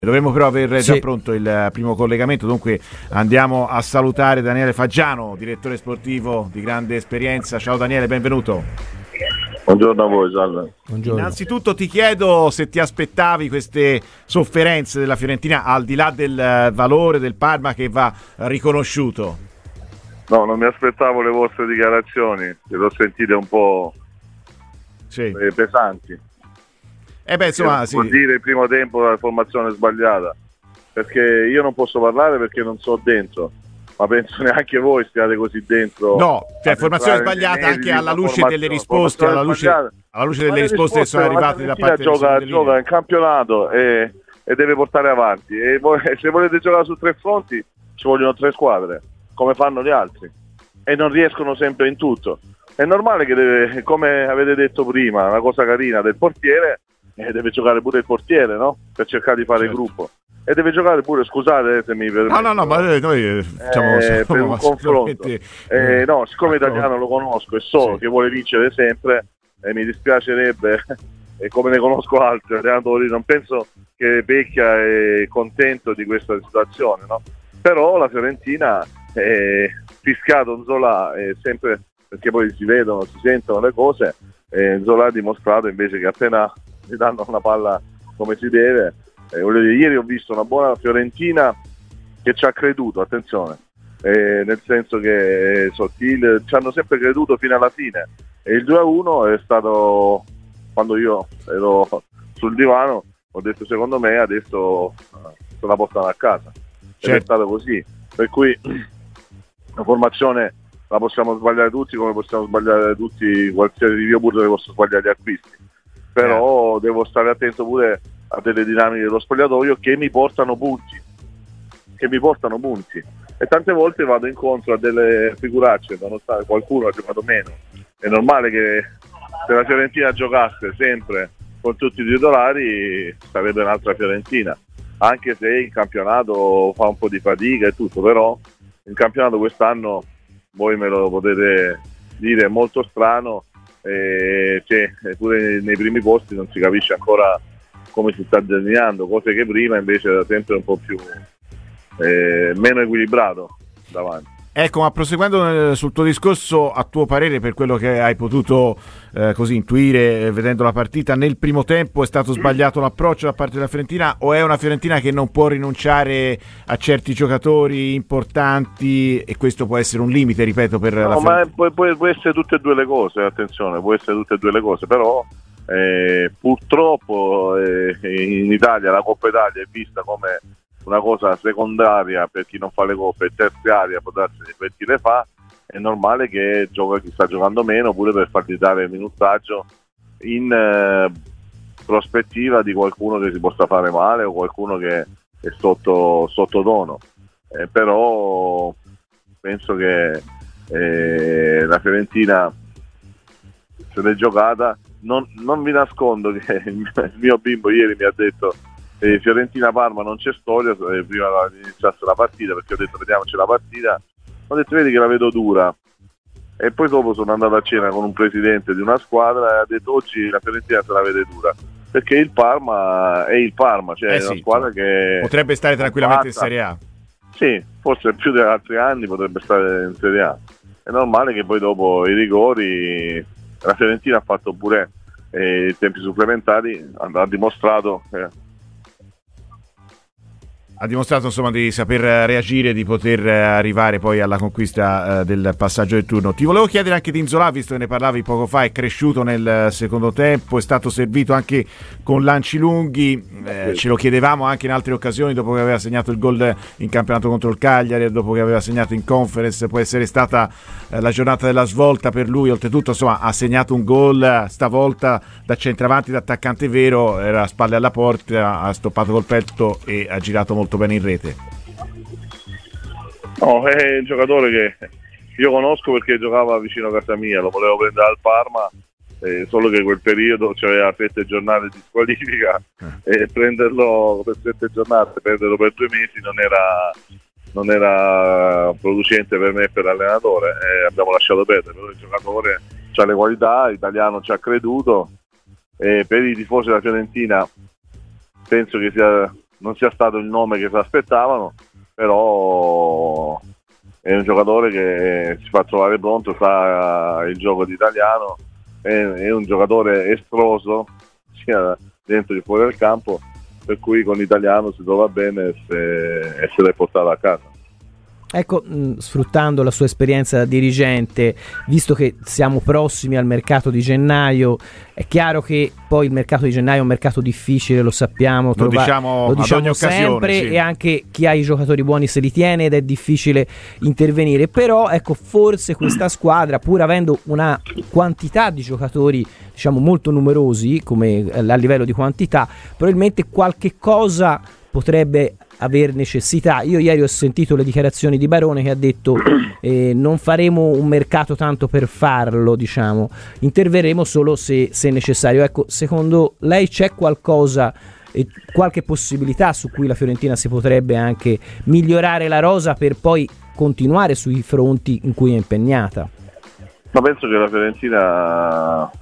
Dovremmo però aver già Sì. pronto il primo collegamento, dunque andiamo a salutare Daniele Faggiano, direttore sportivo di grande esperienza. Ciao Daniele, benvenuto. Buongiorno a voi, salve. Buongiorno. Innanzitutto ti chiedo se ti aspettavi queste sofferenze della Fiorentina, al di là del valore del Parma che va riconosciuto. No, non mi aspettavo le vostre dichiarazioni, le ho sentite un po' Sì. pesanti. Insomma, sì. Vuol dire il primo tempo la formazione sbagliata, perché io non posso parlare perché non so dentro, ma penso neanche voi stiate così dentro. No, cioè ad formazione entrare nei sbagliata anche meriti alla di luce una delle risposte, formazione alla luce sbagliata. delle risposte che sono arrivate da parte gioca in campionato e deve portare avanti, e se volete giocare su 3 fronti ci vogliono 3 squadre, come fanno gli altri, e non riescono sempre in tutto. È normale che deve, come avete detto prima, una cosa carina del portiere, deve giocare pure il portiere, no? Per cercare di fare gruppo. E deve giocare pure, scusate se mi permette. No, ma noi facciamo per un confronto. No, siccome italiano lo conosco e so che vuole vincere sempre, mi dispiacerebbe, e come ne conosco altri allenatori, non penso che Pecchia è contento di questa situazione, no? Però la Fiorentina è fiscato Nzola, sempre, perché poi si vedono, si sentono le cose, Nzola ha dimostrato invece che appena gli danno una palla come si deve, voglio dire, ieri ho visto una buona Fiorentina che ci ha creduto, attenzione, nel senso che Sottil ci hanno sempre creduto fino alla fine, e il 2-1 è stato, quando io ero sul divano ho detto secondo me adesso se la portano a casa. Ed è stato così, per cui la formazione la possiamo sbagliare tutti, come possiamo sbagliare tutti qualsiasi, io pure posso sbagliare gli acquisti, però devo stare attento pure a delle dinamiche dello spogliatoio che mi portano punti, e tante volte vado incontro a delle figuracce, nonostante qualcuno ha giocato meno. È normale che se la Fiorentina giocasse sempre con tutti i titolari sarebbe un'altra Fiorentina, anche se in campionato fa un po' di fatica e tutto, però in campionato quest'anno, voi me lo potete dire, è molto strano, che pure nei primi posti non si capisce ancora come si sta delineando, cose che prima invece era sempre un po' più meno equilibrato davanti. Ecco, ma proseguendo sul tuo discorso, a tuo parere, per quello che hai potuto così intuire vedendo la partita, nel primo tempo è stato sbagliato l'approccio da parte della Fiorentina, o è una Fiorentina che non può rinunciare a certi giocatori importanti e questo può essere un limite, ripeto, per la Fiorentina? Ma può essere tutte e due le cose, attenzione, può essere tutte e due le cose, però purtroppo in Italia la Coppa Italia è vista come una cosa secondaria per chi non fa le coppe, e terziaria può darsi per chi le fa. È normale che gioca chi sta giocando meno, pure per fargli dare il minutaggio in prospettiva di qualcuno che si possa fare male o qualcuno che è sottotono, però penso che la Fiorentina se l'è giocata. Non vi nascondo che il mio bimbo ieri mi ha detto Fiorentina-Parma non c'è storia, prima che iniziasse la partita, perché ho detto vediamoci la partita, ho detto vedi che la vedo dura, e poi dopo sono andato a cena con un presidente di una squadra e ha detto oggi la Fiorentina se la vede dura, perché il Parma è il Parma, cioè è una squadra che potrebbe stare tranquillamente in Serie A. Sì, forse più di altri anni potrebbe stare in Serie A. È normale che poi dopo i rigori la Fiorentina ha fatto pure i tempi supplementari, ha dimostrato insomma di saper reagire, di poter arrivare poi alla conquista del passaggio del turno. Ti volevo chiedere anche di Nzola, visto che ne parlavi poco fa, è cresciuto nel secondo tempo, è stato servito anche con lanci lunghi, ce lo chiedevamo anche in altre occasioni, dopo che aveva segnato il gol in campionato contro il Cagliari, dopo che aveva segnato in Conference, può essere stata la giornata della svolta per lui. Oltretutto insomma ha segnato un gol stavolta da centravanti, da attaccante vero, era a spalle alla porta, ha stoppato col petto e ha girato molto bene in rete. No, è un giocatore che io conosco perché giocava vicino a casa mia, lo volevo prendere al Parma, solo che quel periodo c'aveva 7 giornate di squalifica e prenderlo per 7 giornate, perderlo per 2 mesi non era producente per me e per l'allenatore, abbiamo lasciato perdere. Però il giocatore ha le qualità, l'italiano ci ha creduto, e per i tifosi della Fiorentina penso che sia non sia stato il nome che si aspettavano, però è un giocatore che si fa trovare pronto, fa il gioco d'italiano, è un giocatore estroso sia dentro che fuori del campo, per cui con l'italiano si trova bene e se l'è portato a casa. Ecco, sfruttando la sua esperienza da dirigente, visto che siamo prossimi al mercato di gennaio, è chiaro che poi il mercato di gennaio è un mercato difficile, lo sappiamo, lo diciamo sempre, occasione, sì. E anche chi ha i giocatori buoni se li tiene ed è difficile intervenire, però ecco, forse questa squadra, pur avendo una quantità di giocatori diciamo molto numerosi come a livello di quantità, probabilmente qualche cosa potrebbe aver necessità. Io ieri ho sentito le dichiarazioni di Barone che ha detto non faremo un mercato tanto per farlo, diciamo, interverremo solo se necessario. Ecco, secondo lei c'è qualcosa, qualche possibilità su cui la Fiorentina si potrebbe anche migliorare la rosa per poi continuare sui fronti in cui è impegnata? Ma penso che la Fiorentina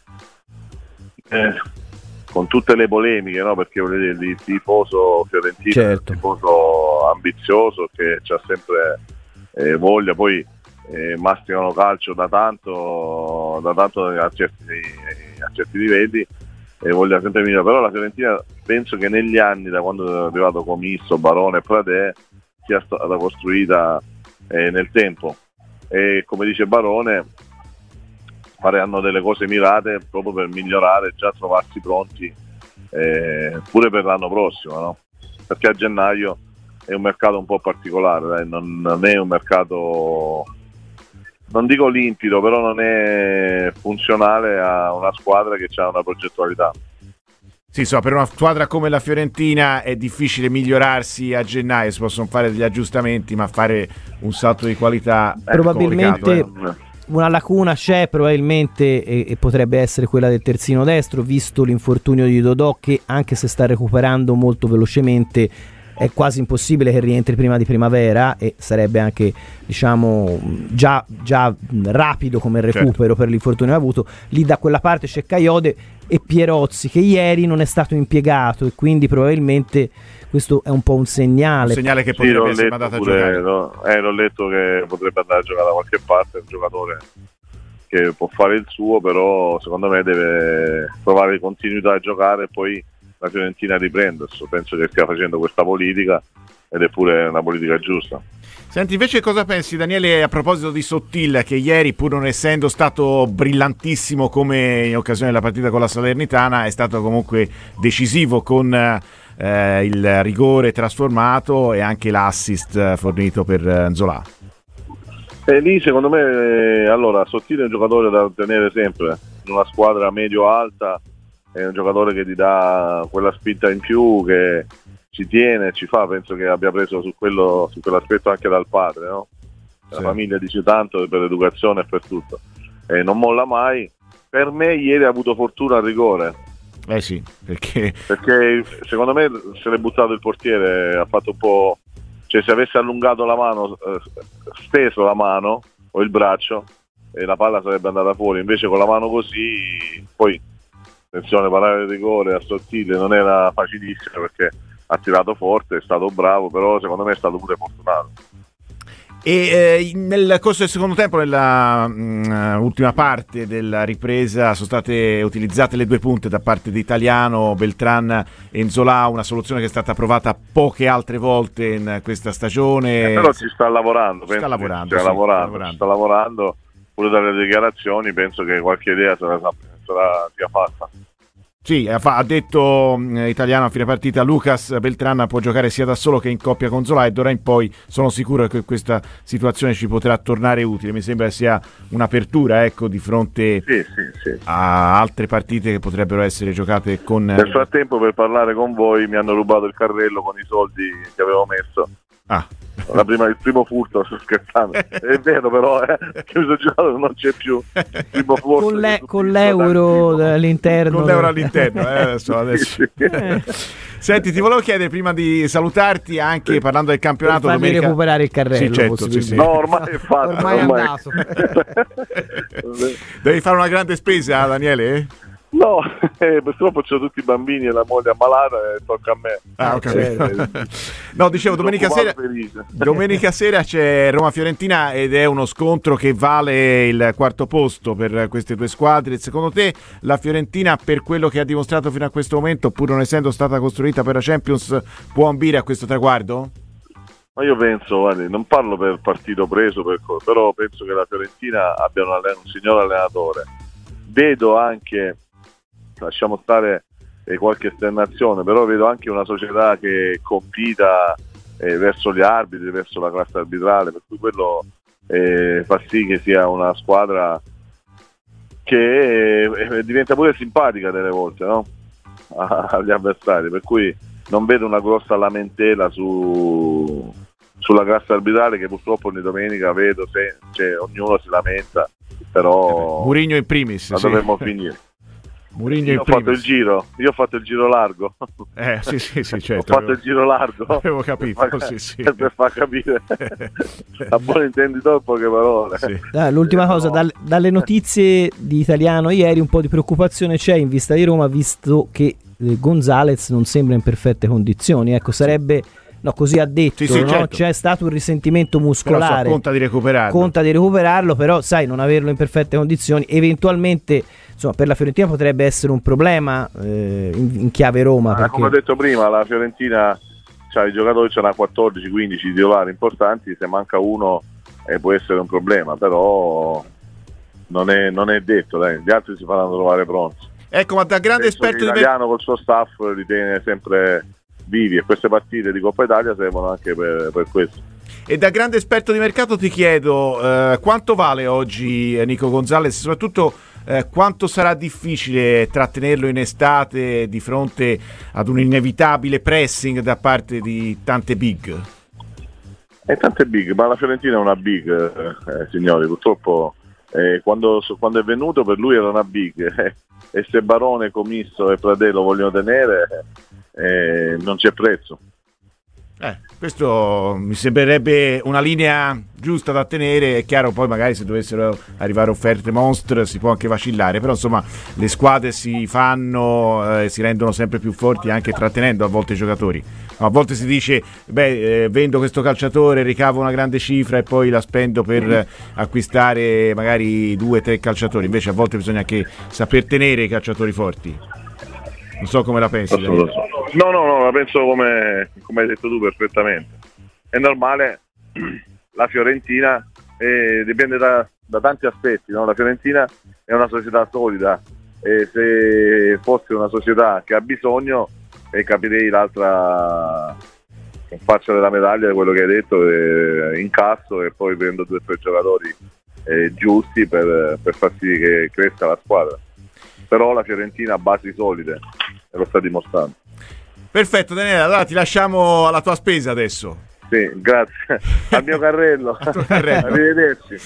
con tutte le polemiche, no? Perché il tifoso fiorentino, certo, è un tifoso ambizioso che c'ha sempre voglia, poi masticano calcio da tanto a certi livelli e voglia sempre migliorare. Però la Fiorentina penso che negli anni, da quando è arrivato Comisso, Barone e Pradè, sia stata costruita nel tempo, e come dice Barone faranno delle cose mirate proprio per migliorare, già trovarsi pronti pure per l'anno prossimo, no? Perché a gennaio è un mercato un po' particolare, dai. Non è un mercato, non dico limpido, però non è funzionale a una squadra che ha una progettualità. Sì, insomma, per una squadra come la Fiorentina è difficile migliorarsi a gennaio, si possono fare degli aggiustamenti, ma fare un salto di qualità probabilmente una lacuna c'è probabilmente e potrebbe essere quella del terzino destro, visto l'infortunio di Dodò, che anche se sta recuperando molto velocemente è quasi impossibile che rientri prima di primavera, e sarebbe anche diciamo già rapido come recupero, certo, per l'infortunio avuto. Lì da quella parte c'è Caiode e Pierozzi, che ieri non è stato impiegato, e quindi probabilmente questo è un po' un segnale che potrebbe essere mandato a giocare. L'ho letto che potrebbe andare a giocare da qualche parte, è un giocatore che può fare il suo, però secondo me deve trovare continuità a giocare e poi la Fiorentina riprende. Penso che stia facendo questa politica ed è pure una politica giusta. Senti, invece cosa pensi, Daniele, a proposito di Sottil, che ieri, pur non essendo stato brillantissimo come in occasione della partita con la Salernitana, è stato comunque decisivo con il rigore trasformato e anche l'assist fornito per Nzola? Lì secondo me allora Sottil è un giocatore da tenere sempre in una squadra medio-alta, è un giocatore che ti dà quella spinta in più, che ci tiene, ci fa. Penso che abbia preso su quell'aspetto anche dal padre, no? La famiglia dice tanto per l'educazione e per tutto, non molla mai. Per me ieri ha avuto fortuna al rigore. Sì, perché secondo me se l'è buttato il portiere, ha fatto un po', cioè se avesse allungato la mano, steso la mano o il braccio, la palla sarebbe andata fuori. Invece con la mano così, poi attenzione, parlare di rigore a Sottile non era facilissimo perché ha tirato forte, è stato bravo, però secondo me è stato pure fortunato. E nel corso del secondo tempo, nella ultima parte della ripresa, sono state utilizzate le 2 punte da parte di Italiano, Beltran e Nzola, una soluzione che è stata provata poche altre volte in questa stagione. Però ci sta lavorando, sta lavorando, sta lavorando, pure dalle dichiarazioni penso che qualche idea sarà sia fatta. Sì, ha detto Italiano a fine partita: Lucas Beltran può giocare sia da solo che in coppia con Nzola, e d'ora in poi sono sicuro che questa situazione ci potrà tornare utile. Mi sembra sia un'apertura, ecco, di fronte a altre partite che potrebbero essere giocate con... Nel frattempo, per parlare con voi, mi hanno rubato il carrello con i soldi che avevo messo. Il primo furto, sto scherzando, è vero, però che mi sono girato, non c'è più il primo furto con l'euro all'interno. Con l'euro all'interno, adesso. Senti, ti volevo chiedere, prima di salutarti, anche parlando del campionato, per farmi recuperare il carrello. Sì. No, ormai è fatto. Ormai è andato. Devi fare una grande spesa, Daniele? No, purtroppo c'ho tutti i bambini e la moglie ammalata e tocca a me. Ah, ho capito. No, dicevo, domenica sera c'è Roma-Fiorentina ed è uno scontro che vale il quarto posto per queste due squadre. Secondo te la Fiorentina, per quello che ha dimostrato fino a questo momento, pur non essendo stata costruita per la Champions, può ambire a questo traguardo? Ma io penso, guardi, non parlo per partito preso, però penso che la Fiorentina abbia un signor allenatore. Vedo anche, lasciamo stare qualche esternazione, però vedo anche una società che confida verso gli arbitri, verso la classe arbitrale, per cui quello fa sì che sia una squadra che diventa pure simpatica delle volte, no? Agli avversari, per cui non vedo una grossa lamentela sulla classe arbitrale, che purtroppo ogni domenica vedo ognuno si lamenta, però Mourinho in primis, la dovremmo finire. Io ho fatto il giro largo. Sì, certo. Ho fatto il giro largo. Avevo capito, per far capire a buon intenditore poche parole. Sì. L'ultima cosa, dalle notizie di Italiano ieri un po' di preoccupazione c'è in vista di Roma, visto che Gonzalez non sembra in perfette condizioni. Ecco, sarebbe... No, così ha detto, no? Certo. C'è stato un risentimento muscolare. Però conta di recuperarlo, però sai, non averlo in perfette condizioni eventualmente, insomma, per la Fiorentina potrebbe essere un problema in chiave Roma. Perché... Come ho detto prima, la Fiorentina i giocatori, c'è una 14-15 titolari importanti, se manca uno può essere un problema, però non è detto, dai. Gli altri si faranno trovare pronti. Ecco, ma da grande esperto l'italiano col suo staff li tiene sempre vivi, e queste partite di Coppa Italia servono anche per questo. E da grande esperto di mercato ti chiedo quanto vale oggi Nico Gonzalez, soprattutto quanto sarà difficile trattenerlo in estate di fronte ad un inevitabile pressing da parte di tante big? Tante big, ma la Fiorentina è una big, signori, purtroppo quando è venuto per lui era una big, e se Barone, Commisso e Pradè lo vogliono tenere, non c'è prezzo. Questo mi sembrerebbe una linea giusta da tenere. È chiaro, poi magari se dovessero arrivare offerte monstre si può anche vacillare, però insomma le squadre si fanno si rendono sempre più forti anche trattenendo a volte i giocatori. A volte si dice vendo questo calciatore, ricavo una grande cifra e poi la spendo per acquistare magari 2-3 calciatori, invece a volte bisogna anche saper tenere i calciatori forti. Non so come la pensi. No, la penso come hai detto tu perfettamente. È normale, la Fiorentina dipende da tanti aspetti, no? La Fiorentina è una società solida, e se fosse una società che ha bisogno, capirei l'altra faccia della medaglia di quello che hai detto, incasso e poi prendo 2 o 3 giocatori giusti per far sì che cresca la squadra. Però la Fiorentina ha basi solide e lo sta dimostrando. Perfetto, Daniele, allora ti lasciamo alla tua spesa adesso. Sì, grazie. Al mio carrello. Arrivederci.